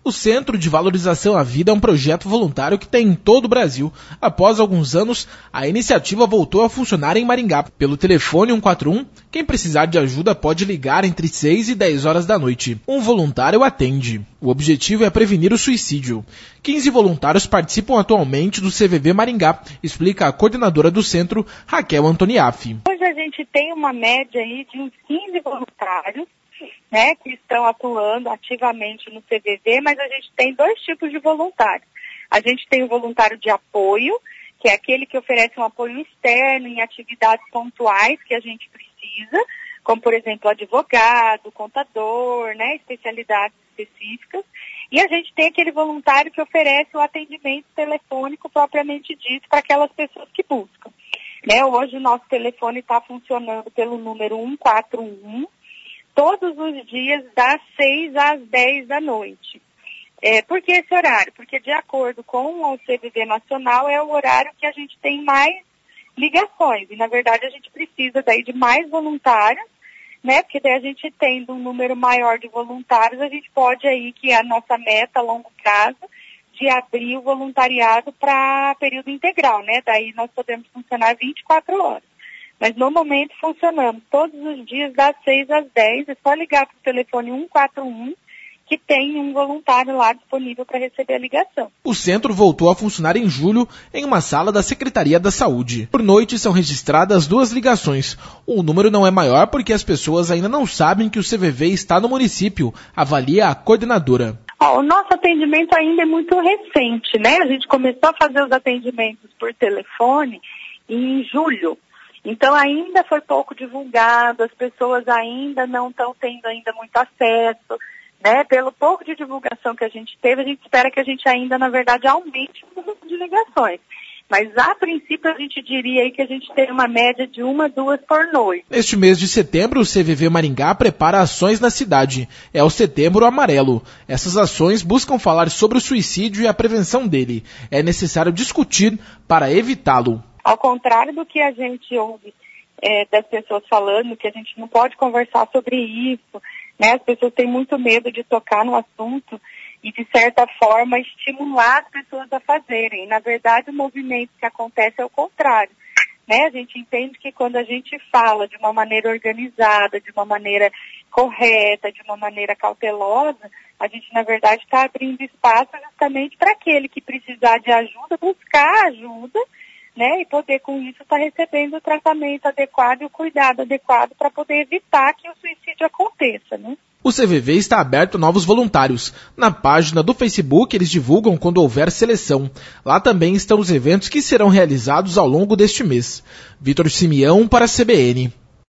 O Centro de Valorização à Vida é um projeto voluntário que tem em todo o Brasil. Após alguns anos, a iniciativa voltou a funcionar em Maringá. Pelo telefone 141, quem precisar de ajuda pode ligar entre 6 e 10 horas da noite. Um voluntário atende. O objetivo é prevenir o suicídio. 15 voluntários participam atualmente do CVV Maringá, explica a coordenadora do centro, Raquel Antoniafi. Hoje a gente tem uma média aí de uns 15 voluntários, né, que estão atuando ativamente no CVV, mas a gente tem dois tipos de voluntários. A gente tem o voluntário de apoio, que é aquele que oferece um apoio externo em atividades pontuais que a gente precisa, como, por exemplo, advogado, contador, né, especialidades específicas. E a gente tem aquele voluntário que oferece o atendimento telefônico propriamente dito para aquelas pessoas que buscam. Né, hoje o nosso telefone está funcionando pelo número 141, todos os dias das 6 às 10 da noite. Por que esse horário? Porque de acordo com o CVV Nacional é o horário que a gente tem mais ligações. E na verdade a gente precisa daí de mais voluntários, né? Porque daí a gente tendo um número maior de voluntários, a gente pode aí, que é a nossa meta a longo prazo, de abrir o voluntariado para período integral, né? Daí nós podemos funcionar 24 horas. Mas no momento funcionamos todos os dias das 6 às 10, é só ligar para o telefone 141, que tem um voluntário lá disponível para receber a ligação. O centro voltou a funcionar em julho em uma sala da Secretaria da Saúde. Por noite são registradas 2 ligações. O número não é maior porque as pessoas ainda não sabem que o CVV está no município, avalia a coordenadora. O nosso atendimento ainda é muito recente, né? A gente começou a fazer os atendimentos por telefone em julho. Então ainda foi pouco divulgado, as pessoas ainda não estão tendo ainda muito acesso, né? Pelo pouco de divulgação que a gente teve, a gente espera que a gente ainda, na verdade, aumente o número de ligações. Mas, a princípio, a gente diria aí que a gente tem uma média de 1 a 2 por noite. Neste mês de setembro, o CVV Maringá prepara ações na cidade. É o Setembro Amarelo. Essas ações buscam falar sobre o suicídio e a prevenção dele. É necessário discutir para evitá-lo. Ao contrário do que a gente ouve das pessoas falando, que a gente não pode conversar sobre isso, né? As pessoas têm muito medo de tocar no assunto e, de certa forma, estimular as pessoas a fazerem. Na verdade, o movimento que acontece é o contrário, né? A gente entende que quando a gente fala de uma maneira organizada, de uma maneira correta, de uma maneira cautelosa, a gente, na verdade, está abrindo espaço justamente para aquele que precisar de ajuda, buscar ajuda, né, e poder com isso estar recebendo o tratamento adequado e o cuidado adequado para poder evitar que o suicídio aconteça, né? O CVV está aberto a novos voluntários. Na página do Facebook eles divulgam quando houver seleção. Lá também estão os eventos que serão realizados ao longo deste mês. Vitor Simeão para a CBN.